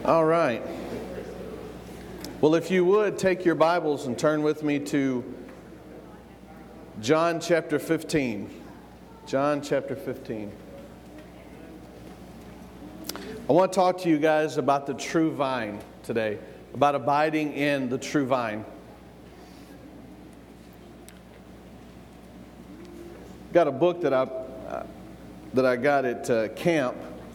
All right. Well, if you would, take your Bibles and turn with me to John chapter 15. John chapter 15. I want to talk to you guys about the true vine today, about abiding in the true vine. Got a book that I got at camp,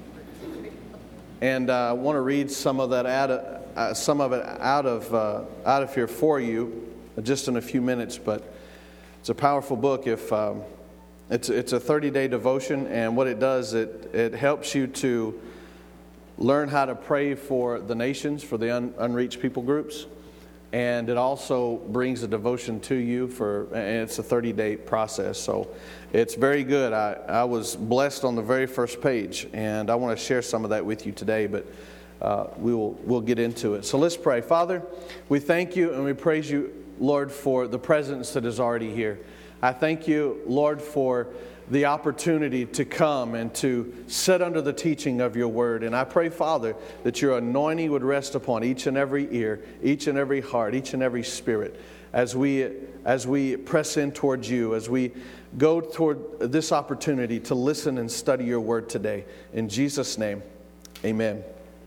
and I want to read some of that out of here for you, just in a few minutes. But it's a powerful book. If it's a 30-day devotion, and what it does, it helps you to learn how to pray for the nations, for the unreached people groups, and it also brings a devotion to you and it's a 30-day process. So it's very good. I was blessed on the very first page, and I want to share some of that with you today, but we'll get into it. So let's pray. Father, we thank you and we praise you, Lord, for the presence that is already here. I thank you, Lord, for the opportunity to come and to sit under the teaching of your word. And I pray, Father, that your anointing would rest upon each and every ear, each and every heart, each and every spirit as we press in towards you, as we go toward this opportunity to listen and study your word today. In Jesus' name, amen.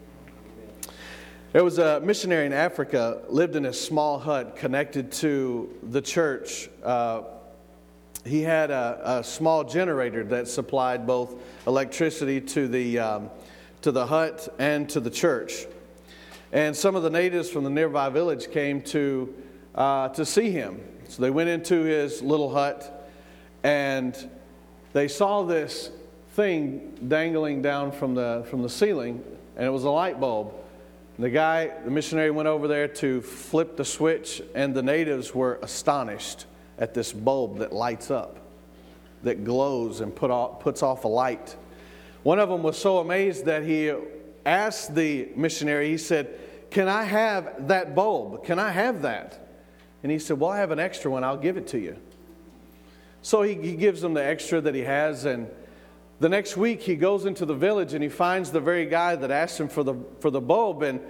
There was a missionary in Africa, lived in a small hut connected to the church. He had a small generator that supplied both electricity to the hut and to the church. And some of the natives from the nearby village came to see him. So they went into his little hut, and they saw this thing dangling down from the ceiling, and it was a light bulb. The missionary went over there to flip the switch, and the natives were astonished at this bulb that lights up, that glows and puts off a light. One of them was so amazed that he asked the missionary, he said, "Can I have that bulb? Can I have that?" And he said, "Well, I have an extra one. I'll give it to you." So he gives them the extra that he has, and the next week he goes into the village and he finds the very guy that asked him for the bulb, and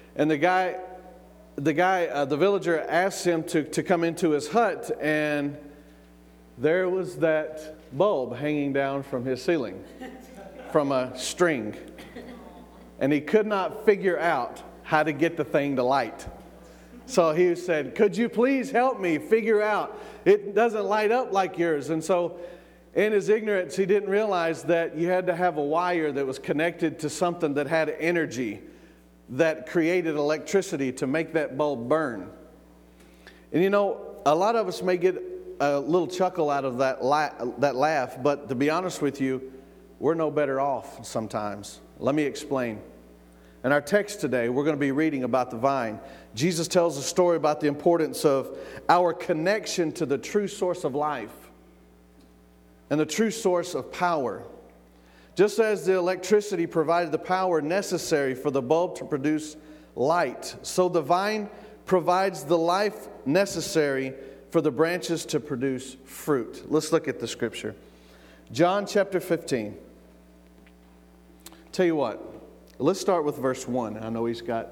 the villager asked him to come into his hut, and there was that bulb hanging down from his ceiling, from a string. And he could not figure out how to get the thing to light. So he said, "Could you please help me figure out? It doesn't light up like yours." And so in his ignorance, he didn't realize that you had to have a wire that was connected to something that had energy, that created electricity to make that bulb burn. And you know, a lot of us may get a little chuckle out of that laugh, but to be honest with you, we're no better off sometimes. Let me explain. In our text today, we're going to be reading about the vine. Jesus tells a story about the importance of our connection to the true source of life and the true source of power. Just as the electricity provided the power necessary for the bulb to produce light, so the vine provides the life necessary for the branches to produce fruit. Let's look at the scripture. John chapter 15. Tell you what, let's start with verse 1. I know he's got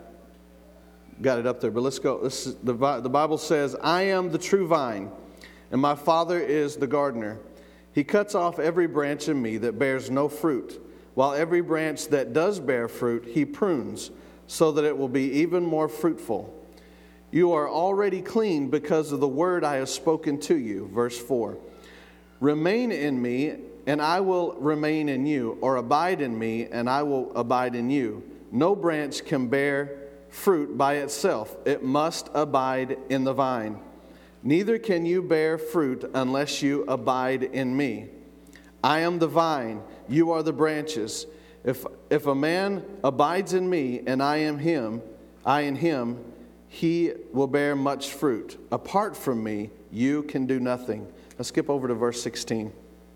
it up there, but let's go. The Bible says, "I am the true vine, and my Father is the gardener. He cuts off every branch in me that bears no fruit, while every branch that does bear fruit he prunes, so that it will be even more fruitful. You are already clean because of the word I have spoken to you." Verse 4. "Remain in me, and I will remain in you, or abide in me, and I will abide in you. No branch can bear fruit by itself. It must abide in the vine. Neither can you bear fruit unless you abide in me. I am the vine, you are the branches. If a man abides in me and I in him, he will bear much fruit. Apart from me, you can do nothing." Let's skip over to verse 16.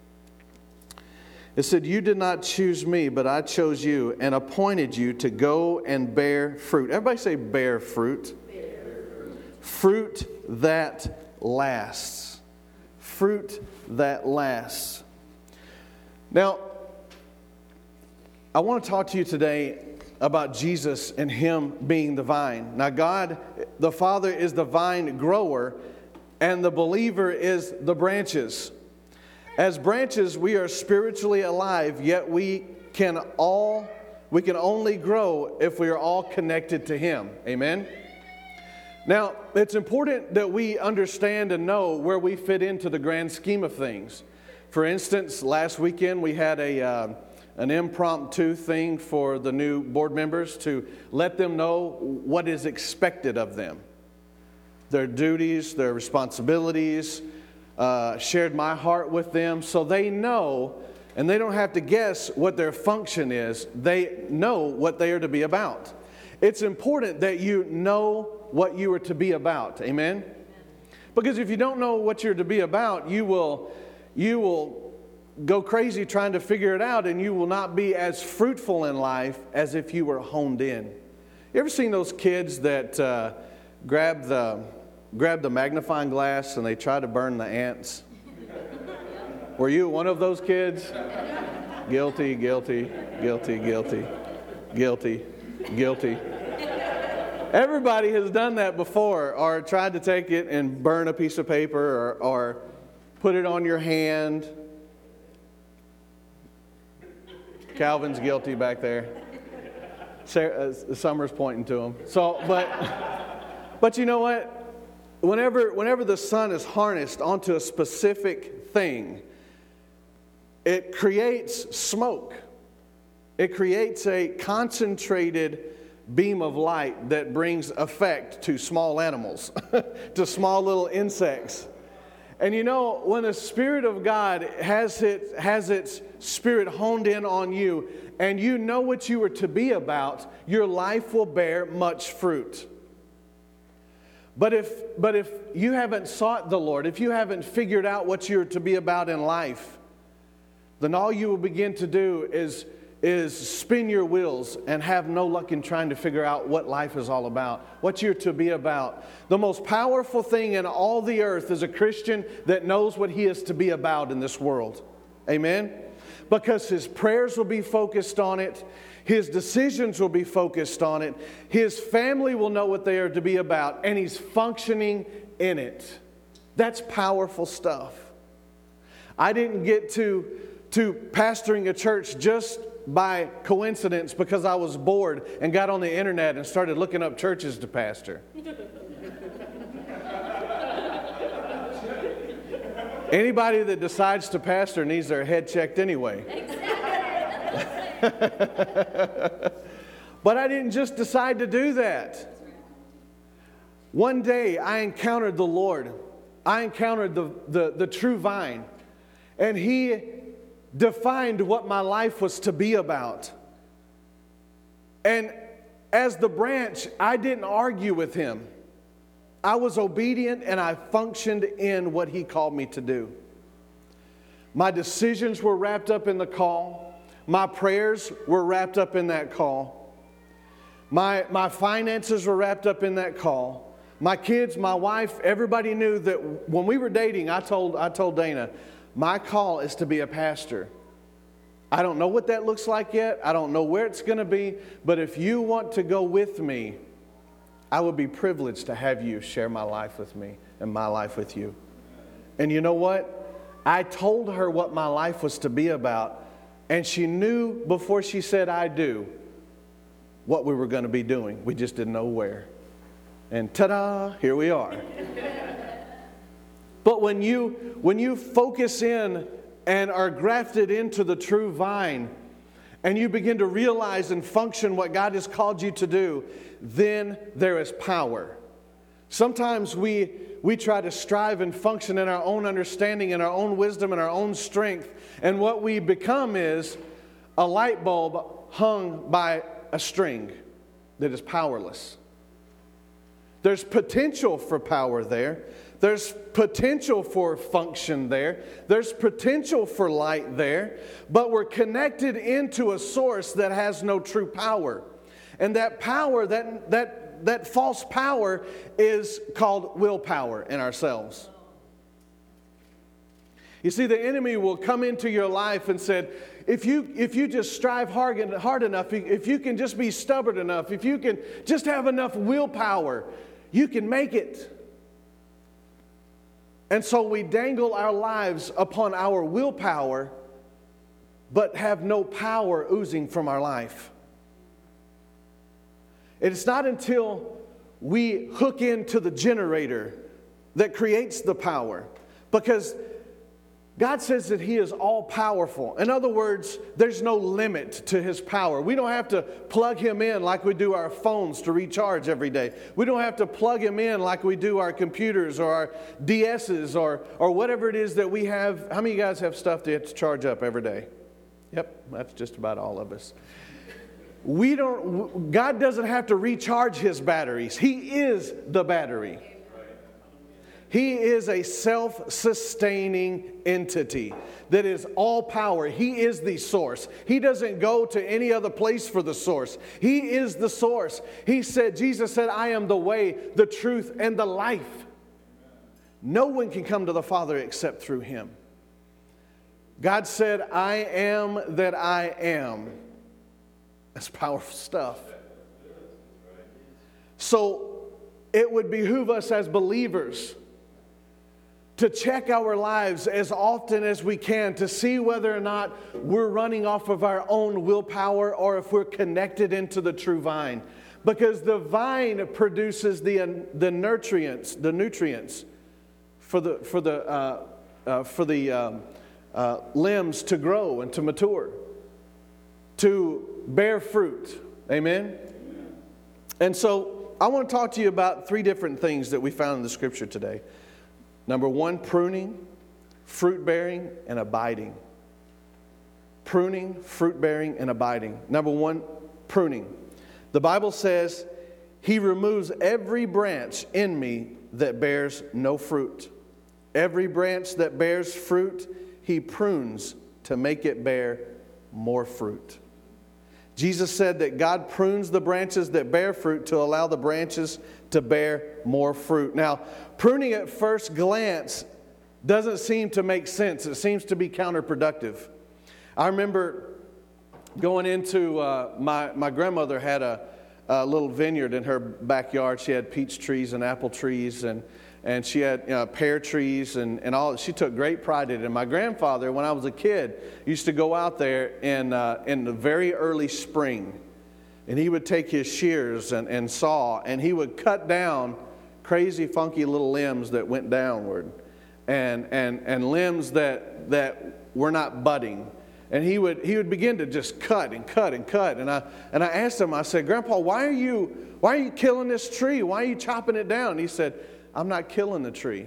It said, "You did not choose me, but I chose you and appointed you to go and bear fruit." Everybody say bear fruit. Fruit that lasts. Fruit that lasts. Now, I want to talk to you today about Jesus and Him being the vine. Now God, the Father, is the vine grower, and the believer is the branches. As branches, we are spiritually alive, yet we can only grow if we are all connected to Him. Amen? Now, it's important that we understand and know where we fit into the grand scheme of things. For instance, last weekend we had an impromptu thing for the new board members to let them know what is expected of them. Their duties, their responsibilities, shared my heart with them so they know, and they don't have to guess what their function is. They know what they are to be about. It's important that you know what you are to be about. Amen? Because if you don't know what you're to be about, you will go crazy trying to figure it out, and you will not be as fruitful in life as if you were honed in. You ever seen those kids that grab the magnifying glass and they try to burn the ants? Were you one of those kids? Guilty, guilty, guilty, guilty, guilty, guilty. Everybody has done that before, or tried to take it and burn a piece of paper, or put it on your hand. Calvin's guilty back there. Summer's pointing to him. But you know what? Whenever the sun is harnessed onto a specific thing, it creates smoke. It creates a concentrated beam of light that brings effect to small animals, to small little insects. And you know, when the Spirit of God has its Spirit honed in on you, and you know what you are to be about, your life will bear much fruit. But if you haven't sought the Lord, if you haven't figured out what you're to be about in life, then all you will begin to do is spin your wheels and have no luck in trying to figure out what life is all about, what you're to be about. The most powerful thing in all the earth is a Christian that knows what he is to be about in this world. Amen? Because his prayers will be focused on it. His decisions will be focused on it. His family will know what they are to be about, and he's functioning in it. That's powerful stuff. I didn't get to pastoring a church just by coincidence because I was bored and got on the internet and started looking up churches to pastor. Anybody that decides to pastor needs their head checked anyway. But I didn't just decide to do that. One day I encountered the Lord. I encountered the true vine. And He defined what my life was to be about. And as the branch, I didn't argue with Him. I was obedient and I functioned in what He called me to do. My decisions were wrapped up in the call. My prayers were wrapped up in that call. My finances were wrapped up in that call. My kids, my wife, everybody knew that when we were dating, I told Dana, my call is to be a pastor. I don't know what that looks like yet. I don't know where it's going to be. But if you want to go with me, I would be privileged to have you share my life with me and my life with you. And you know what? I told her what my life was to be about. And she knew before she said I do what we were going to be doing. We just didn't know where. And ta-da, here we are. But when you focus in and are grafted into the true vine, and you begin to realize and function what God has called you to do, then there is power. Sometimes we try to strive and function in our own understanding, in our own wisdom, and our own strength. And what we become is a light bulb hung by a string that is powerless. There's potential for power there. There's potential for function there. There's potential for light there. But we're connected into a source that has no true power. And that power, that false power is called willpower in ourselves. You see, the enemy will come into your life and said, if you just strive hard enough, if you can just be stubborn enough, if you can just have enough willpower, you can make it. And so we dangle our lives upon our willpower, but have no power oozing from our life. It's not until we hook into the generator that creates the power, because God says that He is all powerful. In other words, there's no limit to His power. We don't have to plug Him in like we do our phones to recharge every day. We don't have to plug Him in like we do our computers or our DSs or whatever it is that we have. How many of you guys have stuff that you have to charge up every day? Yep, that's just about all of us. God doesn't have to recharge His batteries. He is the battery. He is a self-sustaining entity that is all power. He is the source. He doesn't go to any other place for the source. He is the source. Jesus said, I am the way, the truth, and the life. No one can come to the Father except through Him. God said, I am that I am. That's powerful stuff. So it would behoove us as believers to check our lives as often as we can to see whether or not we're running off of our own willpower or if we're connected into the true vine. Because the vine produces the nutrients for the limbs to grow and to mature, to bear fruit. Amen? And so I want to talk to you about 3 different things that we found in the Scripture today. Number 1, pruning, fruit bearing, and abiding. Pruning, fruit bearing, and abiding. Number 1, pruning. The Bible says, He removes every branch in me that bears no fruit. Every branch that bears fruit, He prunes to make it bear more fruit. Jesus said that God prunes the branches that bear fruit to allow the branches to bear more fruit. Now, pruning at first glance doesn't seem to make sense. It seems to be counterproductive. I remember going into, my grandmother had a little vineyard in her backyard. She had peach trees and apple trees, and she had pear trees and all. She took great pride in it. And my grandfather, when I was a kid, used to go out there in the very early spring, and he would take his shears and saw, and he would cut down crazy, funky little limbs that went downward, and limbs that were not budding. And he would begin to just cut and cut and cut. And I asked him, I said, Grandpa, why are you killing this tree? Why are you chopping it down? He said, I'm not killing the tree.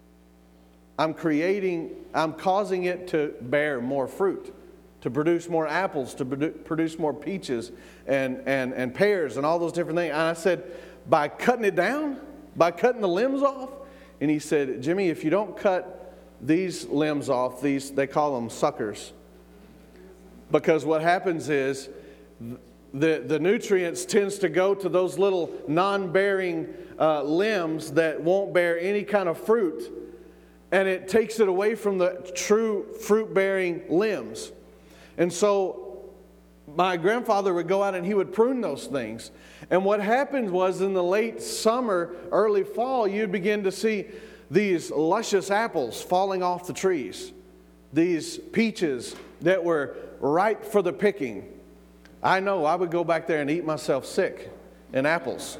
I'm causing it to bear more fruit, to produce more apples, to produce more peaches and pears and all those different things. And I said, by cutting it down? By cutting the limbs off? And he said, Jimmy, if you don't cut these limbs off, they call them suckers. Because what happens is the nutrients tends to go to those little non-bearing limbs that won't bear any kind of fruit, and it takes it away from the true fruit-bearing limbs. And so my grandfather would go out and he would prune those things. And what happened was in the late summer, early fall, you'd begin to see these luscious apples falling off the trees, these peaches that were ripe for the picking. I know I would go back there and eat myself sick in apples.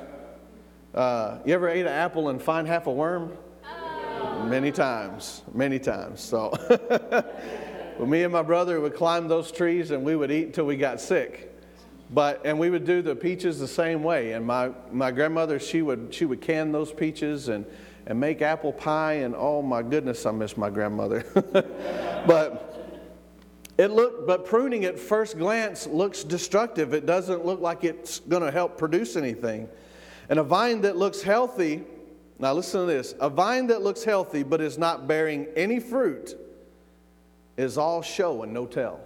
You ever ate an apple and find half a worm? Oh. Many times. So well, me and my brother would climb those trees and we would eat until we got sick. And we would do the peaches the same way. And my grandmother, she would can those peaches and make apple pie. And oh my goodness, I miss my grandmother. But pruning at first glance looks destructive. It doesn't look like it's going to help produce anything. And a vine that looks healthy, now listen to this, a vine that looks healthy but is not bearing any fruit is all show and no tell.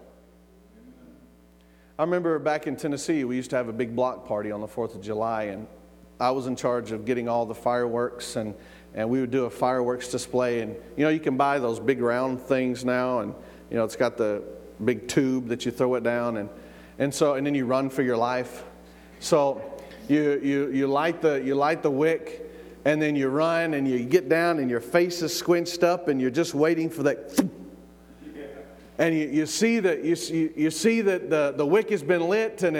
I remember back in Tennessee, we used to have a big block party on the 4th of July, and I was in charge of getting all the fireworks, and we would do a fireworks display. And, you can buy those big round things now, and, it's got the big tube that you throw it down, and then you run for your life. So you light the wick, and then you run and you get down and your face is squinched up and you're just waiting for that. And you see that the wick has been lit and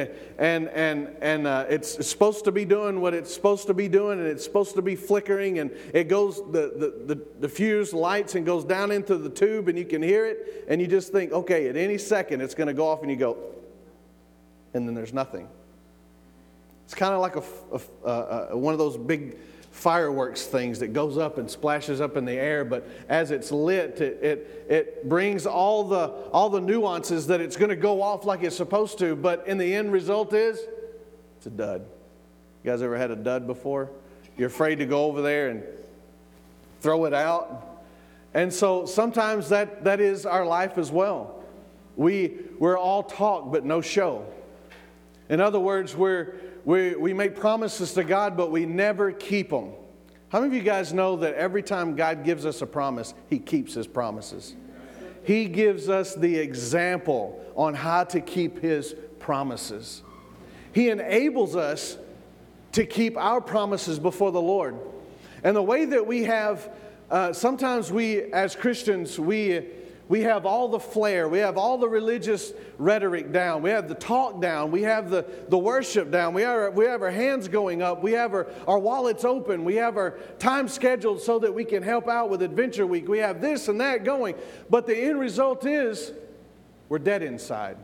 it's supposed to be doing what it's supposed to be doing, and it's supposed to be flickering, and it goes the fuse lights and goes down into the tube, and you can hear it, and you just think, okay, at any second it's going to go off, and you go, and then there's nothing. It's kind of like one of those big fireworks things that goes up and splashes up in the air, but as it's lit, it brings all the nuances that it's going to go off like it's supposed to, but in the end result is it's a dud. You guys ever had a dud before? You're afraid to go over there and throw it out. And so sometimes that is our life as well. We're all talk but no show. In other words, we make promises to God, but we never keep them. How many of you guys know that every time God gives us a promise, He keeps His promises? He gives us the example on how to keep His promises. He enables us to keep our promises before the Lord. And the way that we have, sometimes we as Christians, we have all the flair. We have all the religious rhetoric down. We have the talk down. We have the worship down. We have our hands going up. We have our wallets open. We have our time scheduled so that we can help out with Adventure Week. We have this and that going. But the end result is we're dead inside.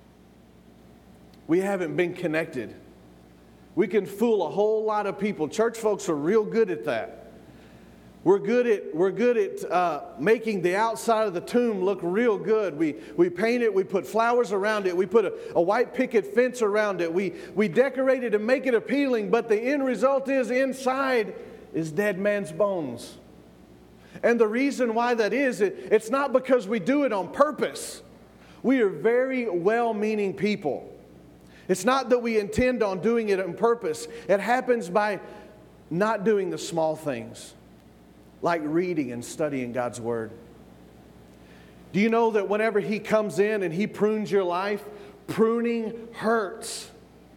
We haven't been connected. We can fool a whole lot of people. Church folks are real good at that. We're good at making the outside of the tomb look real good. We paint it. We put flowers around it. We put a white picket fence around it. We decorate it and make it appealing. But the end result is inside is dead man's bones. And the reason why that is, it's not because we do it on purpose. We are very well-meaning people. It's not that we intend on doing it on purpose. It happens by not doing the small things, like reading and studying God's Word. Do you know that whenever He comes in and He prunes your life, pruning hurts.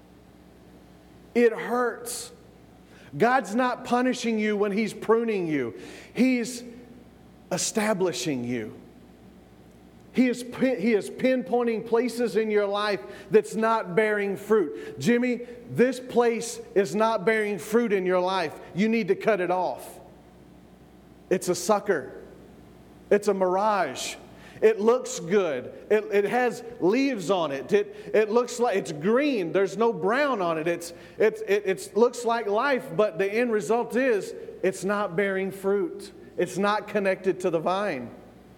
It hurts. God's not punishing you when He's pruning you. He's establishing you. He is pinpointing places in your life that's not bearing fruit. Jimmy, this place is not bearing fruit in your life. You need to cut it off. It's a sucker. It's a mirage. It looks good. It has leaves on it. It looks like it's green. There's no brown on it. It looks like life, but the end result is it's not bearing fruit. It's not connected to the vine.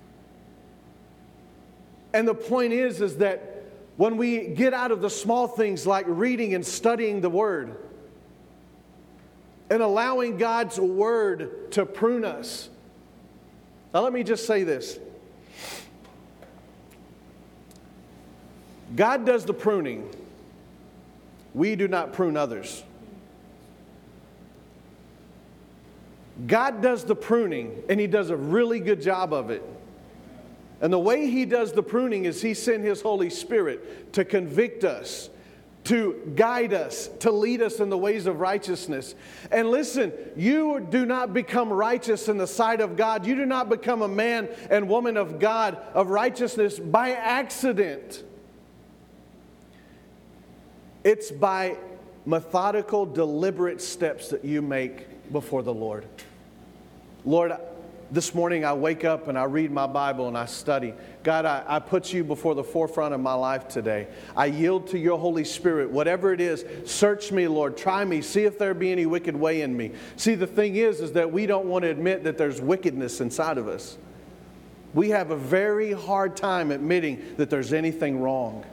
And the point is that when we get out of the small things like reading and studying the Word and allowing God's Word to prune us. Now let me just say this. God does the pruning. We do not prune others. God does the pruning, and He does a really good job of it. And the way He does the pruning is He sent His Holy Spirit to convict us, to guide us, to lead us in the ways of righteousness. And listen, you do not become righteous in the sight of God. You do not become a man and woman of God, of righteousness, by accident. It's by methodical, deliberate steps that you make before the Lord. Lord, this morning I wake up and I read my Bible and I study. God, I put you before the forefront of my life today. I yield to your Holy Spirit. Whatever it is, search me, Lord. Try me. See if there be any wicked way in me. See, the thing is that we don't want to admit that there's wickedness inside of us. We have a very hard time admitting that there's anything wrong.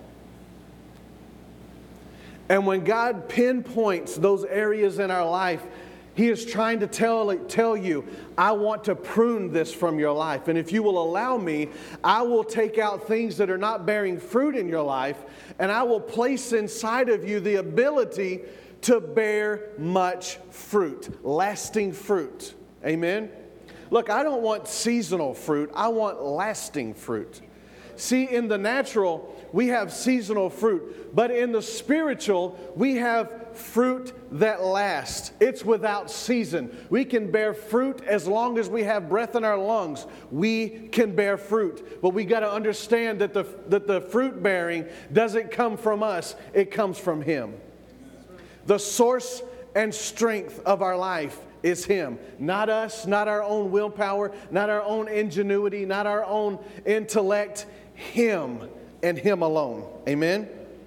And when God pinpoints those areas in our life, He is trying to tell you, I want to prune this from your life. And if you will allow me, I will take out things that are not bearing fruit in your life, and I will place inside of you the ability to bear much fruit, lasting fruit. Amen? Look, I don't want seasonal fruit. I want lasting fruit. See, in the natural, we have seasonal fruit. But in the spiritual, we have fruit that lasts. It's without season. We can bear fruit as long as we have breath in our lungs. We can bear fruit. But we got to understand that the fruit bearing doesn't come from us. It comes from Him. The source and strength of our life is Him. Not us, not our own willpower, not our own ingenuity, not our own intellect. Him and Him alone. Amen?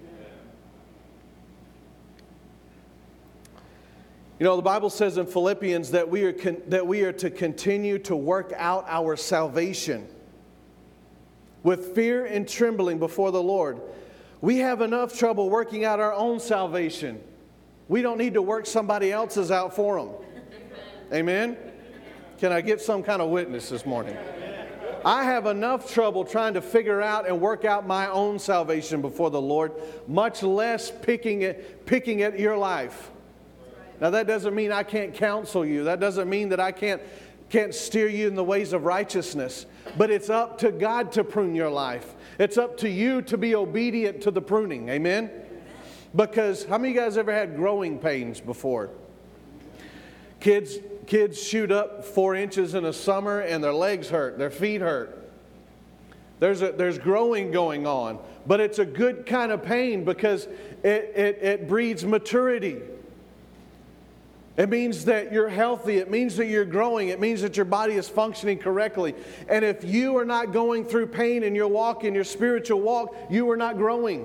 You know, the Bible says in Philippians that we are to continue to work out our salvation with fear and trembling before the Lord. We have enough trouble working out our own salvation. We don't need to work somebody else's out for them. Amen? Can I get some kind of witness this morning? I have enough trouble trying to figure out and work out my own salvation before the Lord, much less picking at your life. Now, that doesn't mean I can't counsel you. That doesn't mean that I can't steer you in the ways of righteousness. But it's up to God to prune your life. It's up to you to be obedient to the pruning. Amen? Because how many of you guys ever had growing pains before? Kids shoot up 4 inches in the summer and their legs hurt, their feet hurt. There's growing going on, but it's a good kind of pain because it breeds maturity. It means that you're healthy. It means that you're growing. It means that your body is functioning correctly. And if you are not going through pain in your walk, in your spiritual walk, you are not growing.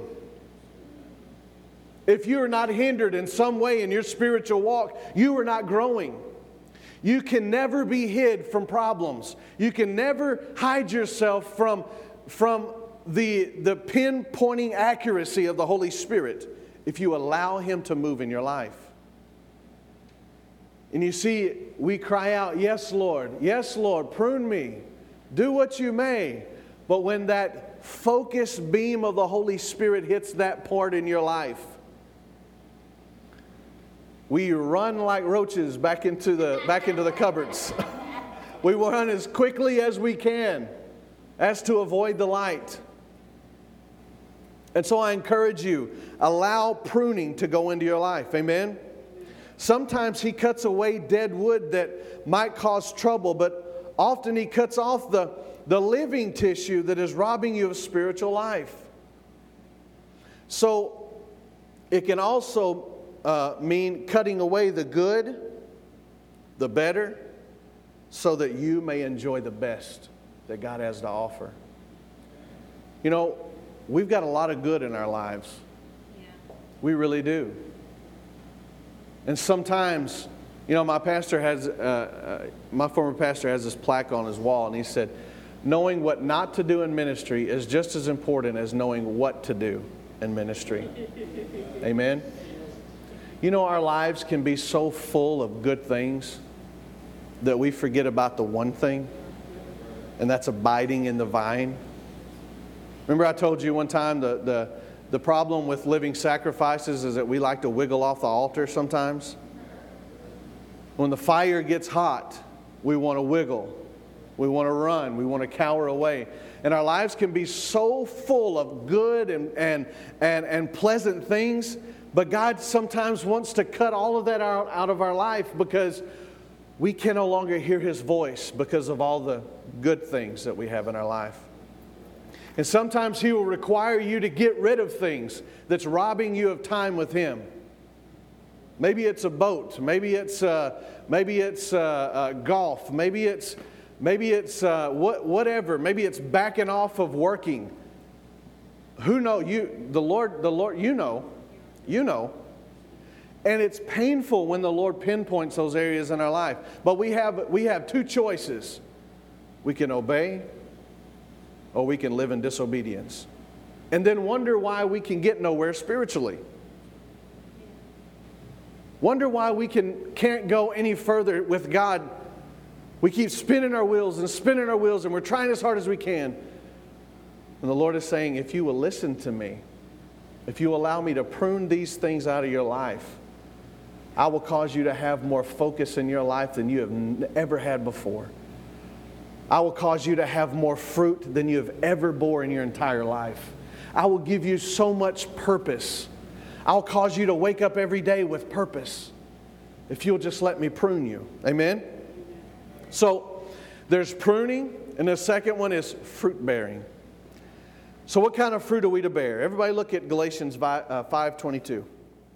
If you are not hindered in some way in your spiritual walk, you are not growing. You can never be hid from problems. You can never hide yourself from the pinpointing accuracy of the Holy Spirit if you allow Him to move in your life. And you see, we cry out, yes, Lord, prune me. Do what you may. But when that focused beam of the Holy Spirit hits that part in your life, we run like roaches back into the cupboards. We run as quickly as we can as to avoid the light. And so I encourage you, allow pruning to go into your life. Amen? Sometimes He cuts away dead wood that might cause trouble, but often He cuts off the living tissue that is robbing you of spiritual life. So it can also mean cutting away the good, the better, so that you may enjoy the best that God has to offer. You know, we've got a lot of good in our lives. Yeah. We really do. And sometimes, you know, my former pastor has this plaque on his wall, and he said, knowing what not to do in ministry is just as important as knowing what to do in ministry. Amen? You know, our lives can be so full of good things that we forget about the one thing, and that's abiding in the vine. Remember I told you one time the problem with living sacrifices is that we like to wiggle off the altar sometimes. When the fire gets hot, we want to wiggle. We want to run. We want to cower away. And our lives can be so full of good and pleasant things, but God sometimes wants to cut all of that out of our life because we can no longer hear His voice because of all the good things that we have in our life. And sometimes He will require you to get rid of things that's robbing you of time with Him. Maybe it's a boat. Maybe it's golf. Maybe it's whatever. Maybe it's backing off of working. Who knows? The Lord. You know. And it's painful when the Lord pinpoints those areas in our life. But we have two choices. We can obey, or we can live in disobedience. And then wonder why we can get nowhere spiritually. Wonder why we can't go any further with God. We keep spinning our wheels, and we're trying as hard as we can. And the Lord is saying, if you will listen to me, if you allow me to prune these things out of your life, I will cause you to have more focus in your life than you have ever had before. I will cause you to have more fruit than you have ever bore in your entire life. I will give you so much purpose. I'll cause you to wake up every day with purpose if you'll just let me prune you. Amen? So there's pruning, and the second one is fruit bearing. So what kind of fruit are we to bear? Everybody look at Galatians 5:22. If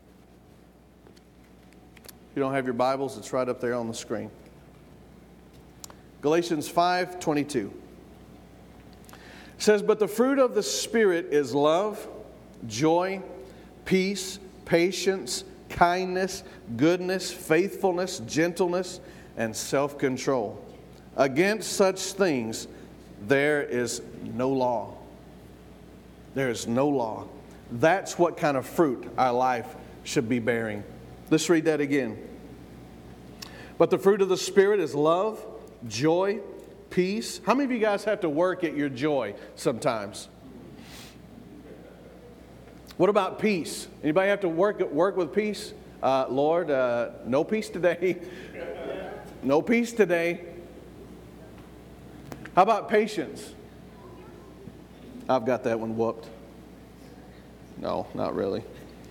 you don't have your Bibles, it's right up there on the screen. Galatians 5:22. It says, "But the fruit of the Spirit is love, joy, peace, patience, kindness, goodness, faithfulness, gentleness, and self-control. Against such things there is no law." There is no law. That's what kind of fruit our life should be bearing. Let's read that again. "But the fruit of the Spirit is love, joy, peace." How many of you guys have to work at your joy sometimes? What about peace? Anybody have to work with peace? Lord, no peace today. No peace today. How about patience? I've got that one whooped. No, not really.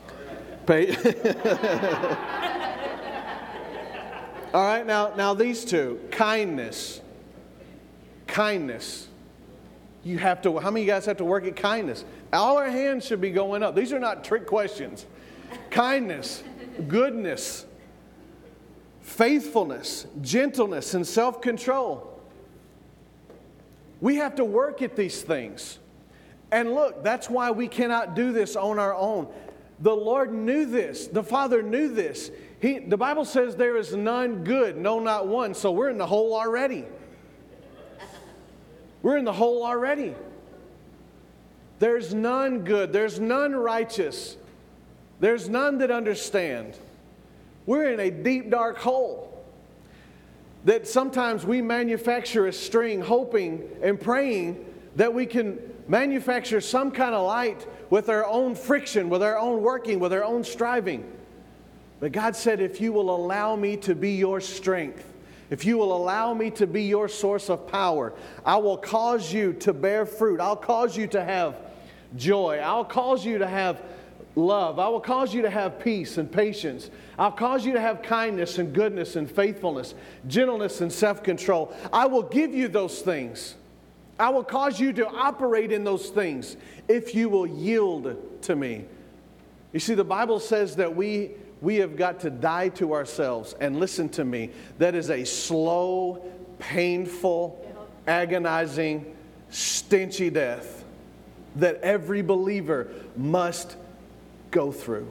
All right, now these two. Kindness. Kindness. You have to. How many of you guys have to work at kindness? All our hands should be going up. These are not trick questions. Kindness, goodness, faithfulness, gentleness, and self-control. We have to work at these things. And look, that's why we cannot do this on our own. The Lord knew this. The Father knew this. The Bible says there is none good, no, not one. So we're in the hole already. We're in the hole already. There's none good. There's none righteous. There's none that understand. We're in a deep, dark hole that sometimes we manufacture a string hoping and praying that we can manufacture some kind of light with our own friction, with our own working, with our own striving. But God said, if you will allow me to be your strength, if you will allow me to be your source of power, I will cause you to bear fruit. I'll cause you to have joy. I'll cause you to have love. I will cause you to have peace and patience. I'll cause you to have kindness and goodness and faithfulness, gentleness and self-control. I will give you those things. I will cause you to operate in those things if you will yield to me. You see, the Bible says that we have got to die to ourselves. And listen to me, that is a slow, painful, agonizing, stenchy death that every believer must go through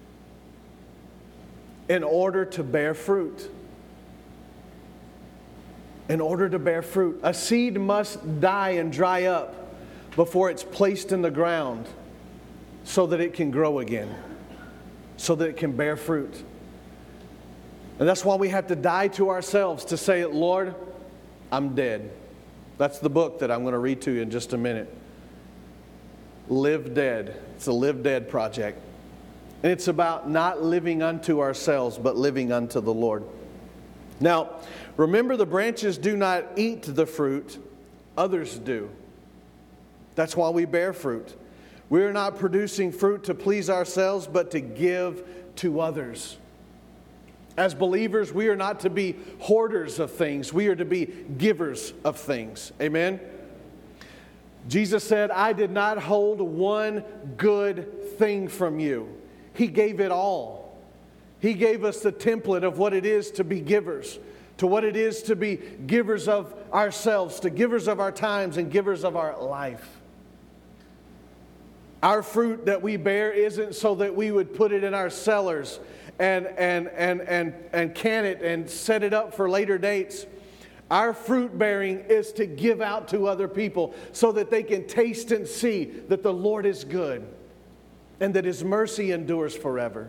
in order to bear fruit. In order to bear fruit. A seed must die and dry up before it's placed in the ground so that it can grow again, so that it can bear fruit. And that's why we have to die to ourselves to say, Lord, I'm dead. That's the book that I'm going to read to you in just a minute. Live Dead. It's a Live Dead project. And it's about not living unto ourselves, but living unto the Lord. Now, remember, the branches do not eat the fruit, others do. That's why we bear fruit. We are not producing fruit to please ourselves, but to give to others. As believers, we are not to be hoarders of things. We are to be givers of things. Amen? Jesus said, I did not hold one good thing from you. He gave it all. He gave us the template of what it is to be givers, to what it is to be givers of ourselves, to givers of our times and givers of our life. Our fruit that we bear isn't so that we would put it in our cellars and can it and set it up for later dates. Our fruit bearing is to give out to other people so that they can taste and see that the Lord is good and that His mercy endures forever.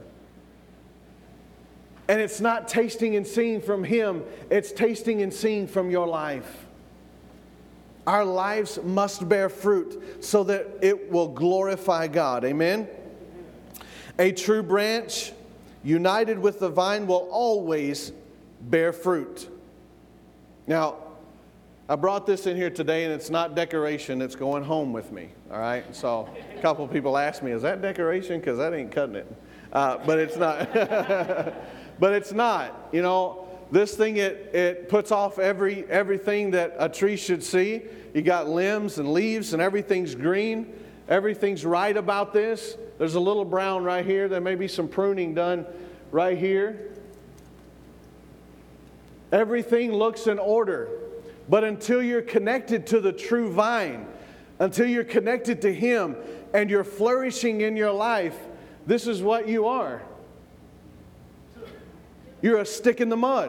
And it's not tasting and seeing from Him, it's tasting and seeing from your life. Our lives must bear fruit so that it will glorify God. Amen? A true branch united with the vine will always bear fruit. Now, I brought this in here today, and it's not decoration. It's going home with me, all right? So a couple of people asked me, is that decoration? Because that ain't cutting it. But it's not. But it's not. You know, this thing, it puts off everything that a tree should see. You got limbs and leaves, and everything's green. Everything's right about this. There's a little brown right here. There may be some pruning done right here. Everything looks in order. But until you're connected to the true vine, until you're connected to Him and you're flourishing in your life, this is what you are. You're a stick in the mud.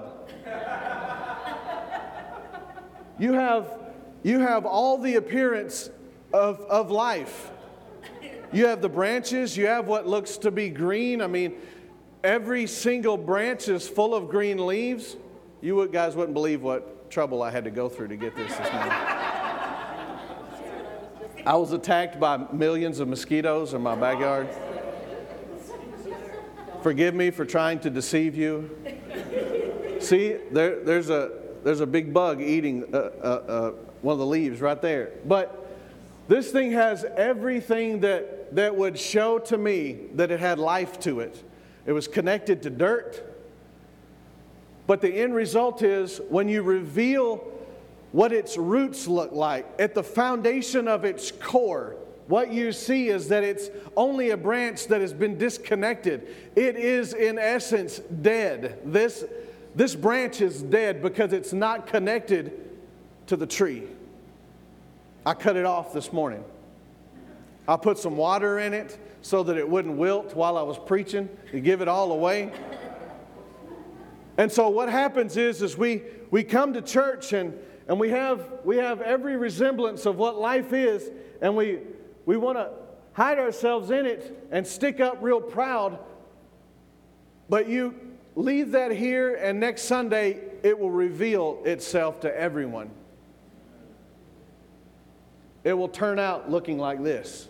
You have all the appearance of life. You have the branches. You have what looks to be green. I mean, every single branch is full of green leaves. You guys wouldn't believe what trouble I had to go through to get this morning. I was attacked by millions of mosquitoes in my backyard. Forgive me for trying to deceive you. See, there's a big bug eating one of the leaves right there. But this thing has everything that would show to me that it had life to it. It was connected to dirt. But the end result is when you reveal what its roots look like, at the foundation of its core, what you see is that it's only a branch that has been disconnected. It is, in essence, dead. This branch is dead because it's not connected to the tree. I cut it off this morning. I put some water in it so that it wouldn't wilt while I was preaching to give it all away. And so what happens is we come to church and we have every resemblance of what life is, and we want to hide ourselves in it and stick up real proud. But you leave that here, and next Sunday it will reveal itself to everyone. It will turn out looking like this.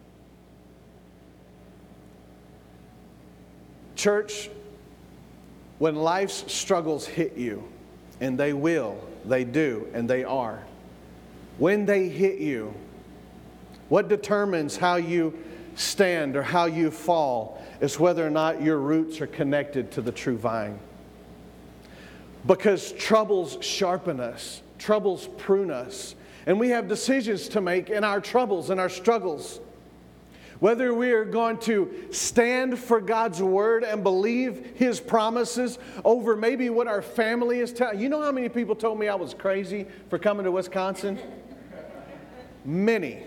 Church, when life's struggles hit you, and they will, they do, and they are. When they hit you, what determines how you stand or how you fall is whether or not your roots are connected to the true vine. Because troubles sharpen us, troubles prune us, and we have decisions to make in our troubles and our struggles. Whether we are going to stand for God's word and believe His promises over maybe what our family is telling. You know how many people told me I was crazy for coming to Wisconsin? Many.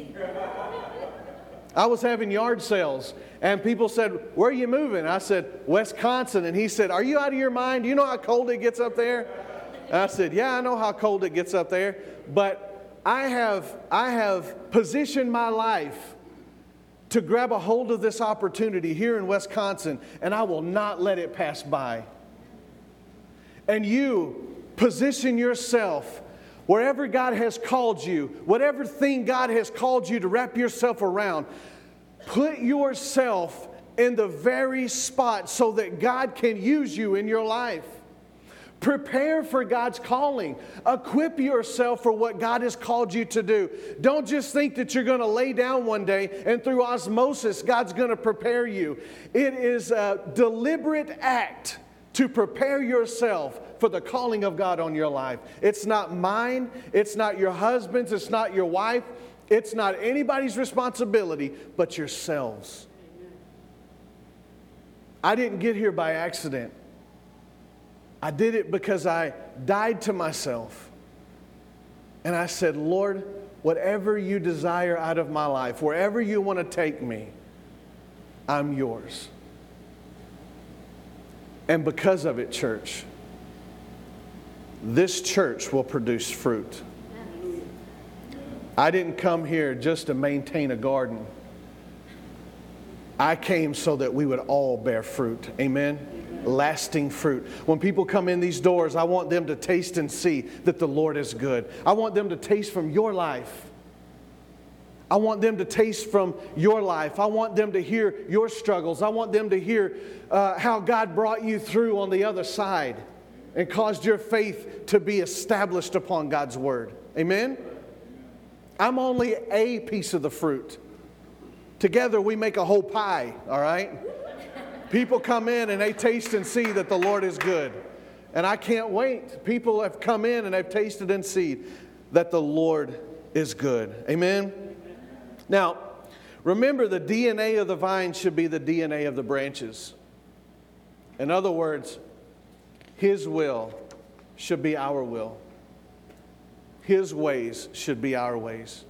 I was having yard sales, and people said, "Where are you moving?" I said, "Wisconsin." And he said, "Are you out of your mind? Do you know how cold it gets up there?" And I said, "Yeah, I know how cold it gets up there, but I have positioned my life to grab a hold of this opportunity here in Wisconsin, and I will not let it pass by." And you position yourself wherever God has called you, whatever thing God has called you to wrap yourself around, put yourself in the very spot so that God can use you in your life. Prepare for God's calling. Equip yourself for what God has called you to do. Don't just think that you're going to lay down one day and through osmosis, God's going to prepare you. It is a deliberate act to prepare yourself for the calling of God on your life. It's not mine. It's not your husband's. It's not your wife. It's not anybody's responsibility but yourselves. I didn't get here by accident. I did it because I died to myself. And I said, "Lord, whatever you desire out of my life, wherever you want to take me, I'm yours." And because of it, church, this church will produce fruit. I didn't come here just to maintain a garden. I came so that we would all bear fruit. Amen? Lasting fruit. When people come in these doors, I want them to taste and see that the Lord is good. I want them to taste from your life. I want them to taste from your life. I want them to hear your struggles. I want them to hear how God brought you through on the other side. and caused your faith to be established upon God's word. Amen? I'm only a piece of the fruit. Together we make a whole pie, all right? People come in and they taste and see that the Lord is good. And I can't wait. People have come in and they've tasted and seen that the Lord is good. Amen? Now, remember, the DNA of the vine should be the DNA of the branches. In other words, His will should be our will. His ways should be our ways.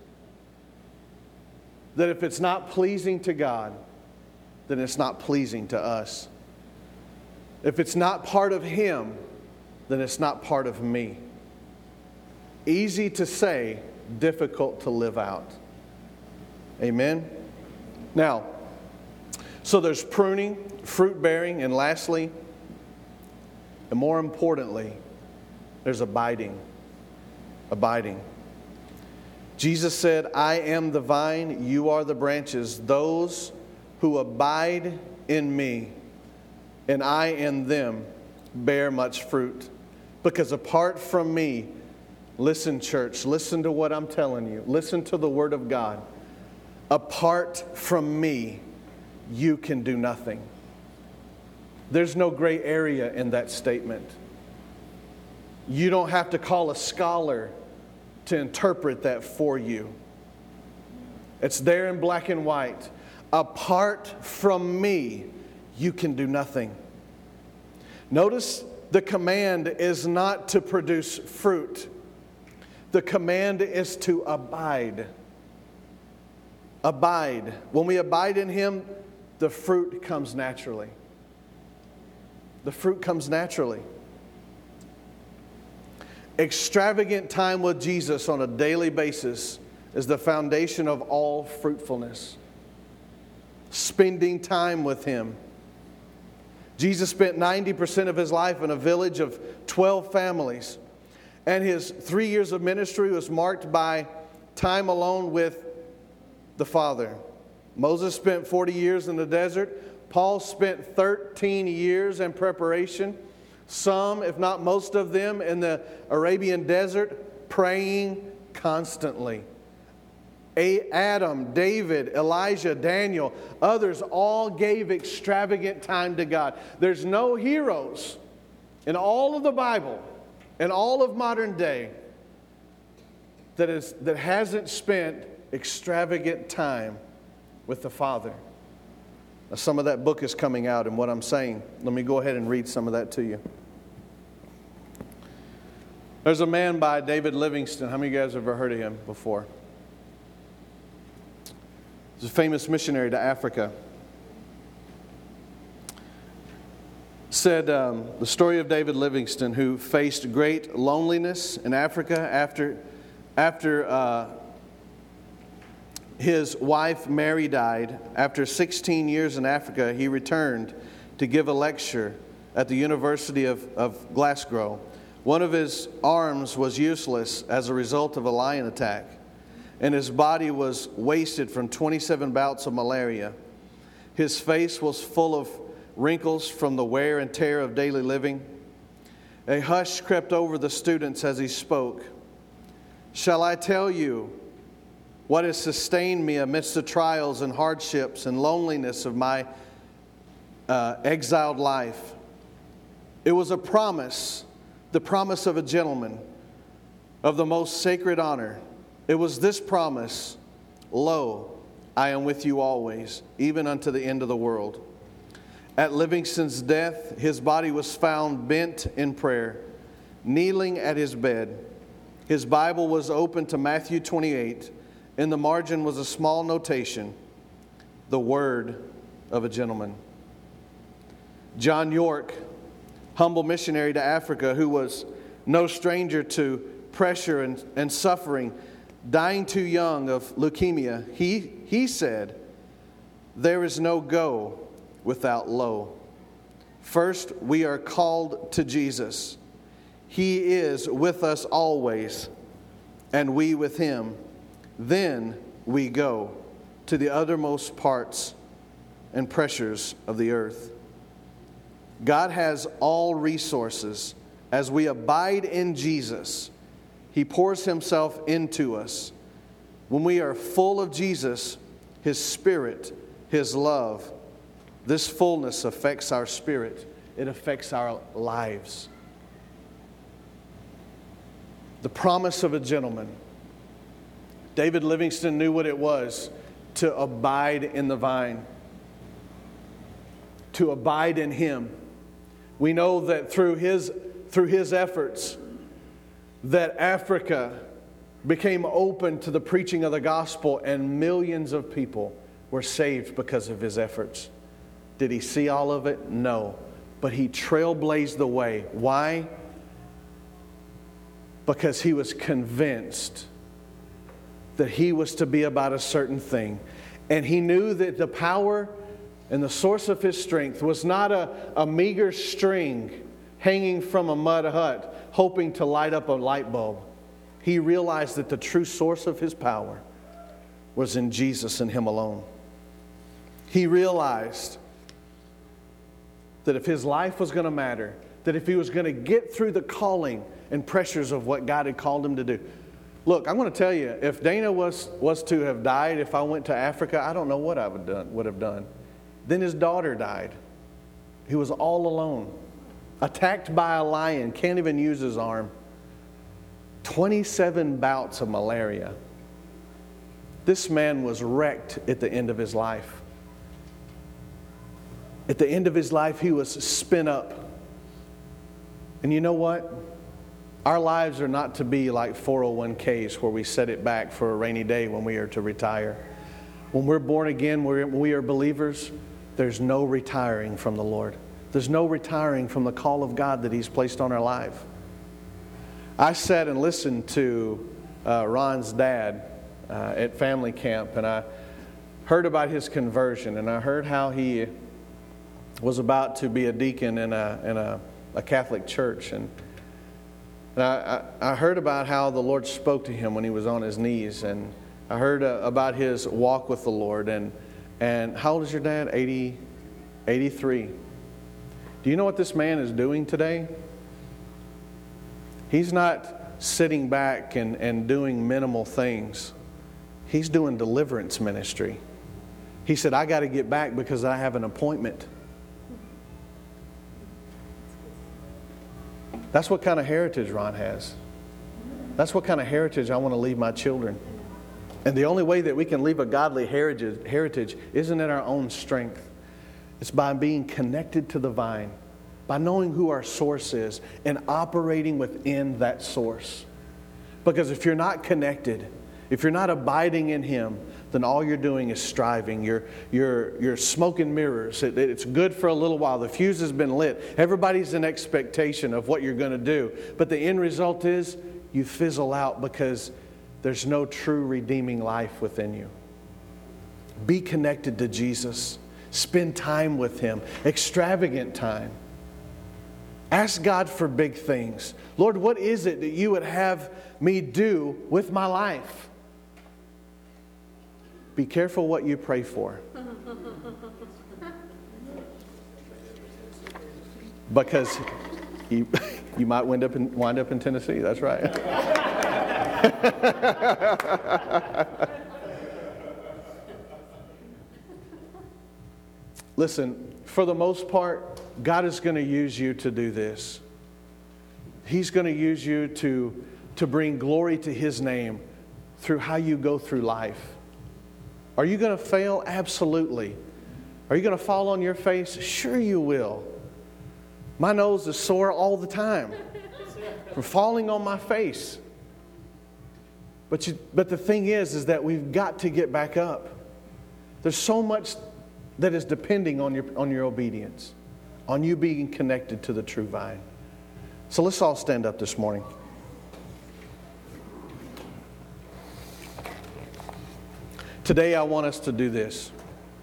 That if it's not pleasing to God, then it's not pleasing to us. If it's not part of Him, then it's not part of me. Easy to say, difficult to live out. Amen? Now, so there's pruning, fruit bearing, and lastly, and more importantly, there's abiding. Abiding. Jesus said, I am the vine, you are the branches. Those who abide in me, and I in them, bear much fruit. Because apart from me, listen, church, listen to what I'm telling you. Listen to the Word of God. Apart from me, you can do nothing. There's no gray area in that statement. You don't have to call a scholar to interpret that for you. It's there in black and white. Apart from me, you can do nothing. Notice the command is not to produce fruit. The command is to abide. Abide. When we abide in Him, the fruit comes naturally. The fruit comes naturally. Extravagant time with Jesus on a daily basis is the foundation of all fruitfulness. Spending time with Him. Jesus spent 90% of His life in a village of 12 families. And His 3 years of ministry was marked by time alone with the Father. Moses spent 40 years in the desert. Paul spent 13 years in preparation. Some, if not most of them, in the Arabian desert, praying constantly. Adam, David, Elijah, Daniel, others all gave extravagant time to God. There's no heroes in all of the Bible, in all of modern day, that hasn't spent extravagant time with the Father. Now, some of that book is coming out, and what I'm saying, let me go ahead and read some of that to you. There's a man by David Livingstone. How many of you guys have ever heard of him before? He's a famous missionary to Africa. Said the story of David Livingstone, who faced great loneliness in Africa after his wife Mary died. After 16 years in Africa, he returned to give a lecture at the University of Glasgow. One of his arms was useless as a result of a lion attack, and his body was wasted from 27 bouts of malaria. His face was full of wrinkles from the wear and tear of daily living. A hush crept over the students as he spoke. Shall I tell you what has sustained me amidst the trials and hardships and loneliness of my exiled life? It was a promise, the promise of a gentleman of the most sacred honor. It was this promise, lo, I am with you always, even unto the end of the world. At Livingstone's death, his body was found bent in prayer, kneeling at his bed. His Bible was open to Matthew 28. In the margin was a small notation, the word of a gentleman. John York, humble missionary to Africa, who was no stranger to pressure and suffering, dying too young of leukemia, he said, there is no go without lo. First, we are called to Jesus. He is with us always, and we with Him. Then we go to the uttermost parts and pressures of the earth. God has all resources As we abide in Jesus, He pours Himself into us. When we are full of Jesus, His Spirit, His love, this fullness affects our spirit. It affects our lives. The promise of a gentleman. David Livingstone knew what it was to abide in the vine, to abide in Him. We know that through his efforts, that Africa became open to the preaching of the gospel, and millions of people were saved because of his efforts. Did he see all of it? No. But he trailblazed the way. Why? Because he was convinced that he was to be about a certain thing. And he knew that the power and the source of his strength was not a meager string hanging from a mud hut, hoping to light up a light bulb. He realized that the true source of his power was in Jesus and Him alone. He realized that if his life was going to matter, that if he was going to get through the calling and pressures of what God had called him to do. Look, I'm going to tell you, if Dana was to have died, if I went to Africa, I don't know what I would have done. Then his daughter died. He was all alone, attacked by a lion, can't even use his arm. 27 bouts of malaria. This man was wrecked at the end of his life. At the end of his life, he was spent up. And you know what? Our lives are not to be like 401ks where we set it back for a rainy day when we are to retire. When we're born again, when we are believers, there's no retiring from the Lord. There's no retiring from the call of God that He's placed on our life. I sat and listened to Ron's dad at family camp, and I heard about his conversion, and I heard how he was about to be a deacon in a Catholic church. And I heard about how the Lord spoke to him when he was on his knees, and I heard about his walk with the Lord. And how old is your dad? 83. Do you know what this man is doing today? He's not sitting back and doing minimal things. He's doing deliverance ministry. He said, I got to get back because I have an appointment. That's what kind of heritage Ron has. That's what kind of heritage I want to leave my children. And the only way that we can leave a godly heritage isn't in our own strength. It's by being connected to the vine, by knowing who our source is and operating within that source. Because if you're not connected, if you're not abiding in Him, then all you're doing is striving. You're smoke and mirrors. It's good for a little while. The fuse has been lit. Everybody's in expectation of what you're going to do. But the end result is you fizzle out because there's no true redeeming life within you. Be connected to Jesus. Spend time with Him. Extravagant time. Ask God for big things. Lord, what is it that you would have me do with my life? Be careful what you pray for. Because you might wind up in Tennessee. That's right. Listen, for the most part, God is going to use you to do this. He's going to use you to bring glory to His name through how you go through life. Are you going to fail? Absolutely. Are you going to fall on your face? Sure you will. My nose is sore all the time from falling on my face. But the thing is that we've got to get back up. There's so much that is depending on your obedience, on you being connected to the true vine. So let's all stand up this morning. Today I want us to do this.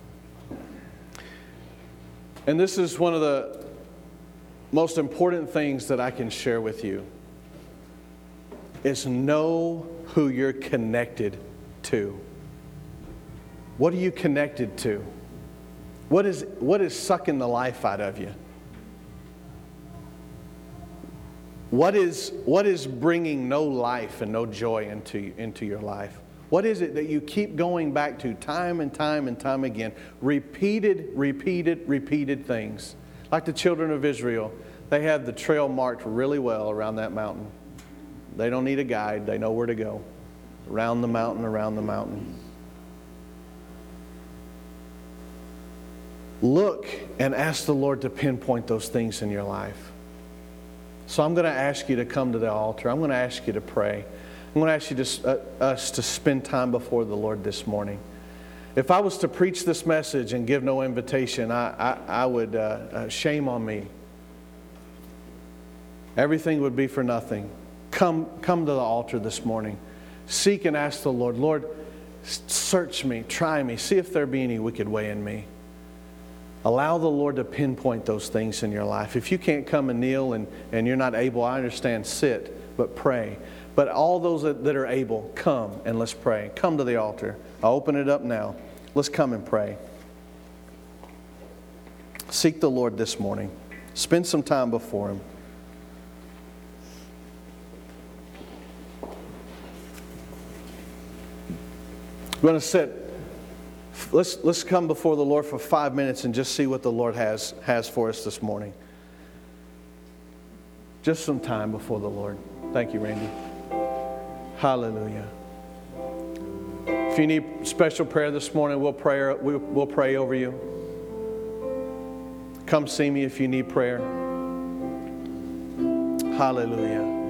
And this is one of the most important things that I can share with you. Is know who you're connected to. What are you connected to? What is sucking the life out of you? What is bringing no life and no joy into your life? What is it that you keep going back to time and time and time again? Repeated things. Like the children of Israel, they have the trail marked really well around that mountain. They don't need a guide. They know where to go. Around the mountain, around the mountain. Look and ask the Lord to pinpoint those things in your life. So I'm going to ask you to come to the altar. I'm going to ask you to pray. I'm going to ask you us to spend time before the Lord this morning. If I was to preach this message and give no invitation, I would, shame on me. Everything would be for nothing. Come to the altar this morning. Seek and ask the Lord, Lord, search me, try me, see if there be any wicked way in me. Allow the Lord to pinpoint those things in your life. If you can't come and kneel and you're not able, I understand, sit, but pray. But all those that are able, come and let's pray. Come to the altar. I'll open it up now. Let's come and pray. Seek the Lord this morning. Spend some time before Him. We're going to sit. Let's come before the Lord for 5 minutes and just see what the Lord has for us this morning. Just some time before the Lord. Thank you, Randy. Hallelujah. If you need special prayer this morning, we'll pray over you. Come see me if you need prayer. Hallelujah.